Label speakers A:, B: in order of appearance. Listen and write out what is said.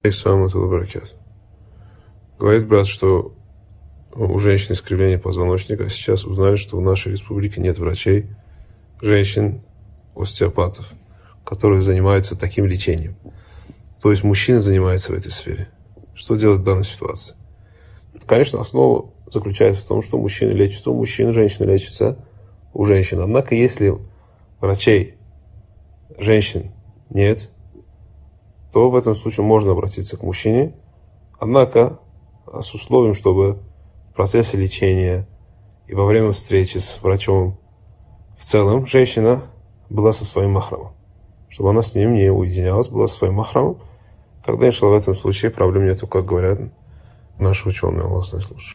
A: Говорит брат, что у женщин искривление позвоночника. Сейчас узнали, что в нашей республике нет врачей, женщин-остеопатов, которые занимаются таким лечением. То есть мужчины занимаются в этой сфере. Что делать в данной ситуации? Конечно, основа заключается в том, что мужчины лечатся у мужчин, женщины лечатся у женщин. Однако, если врачей женщин нет, то в этом случае можно обратиться к мужчине. Однако, с условием, чтобы в процессе лечения и во время встречи с врачом в целом женщина была со своим махрамом. Чтобы она с ним не уединялась, была со своим махрамом. Тогда, иншаллах, в этом случае проблем нету, как говорят наши ученые. Аллах слушает.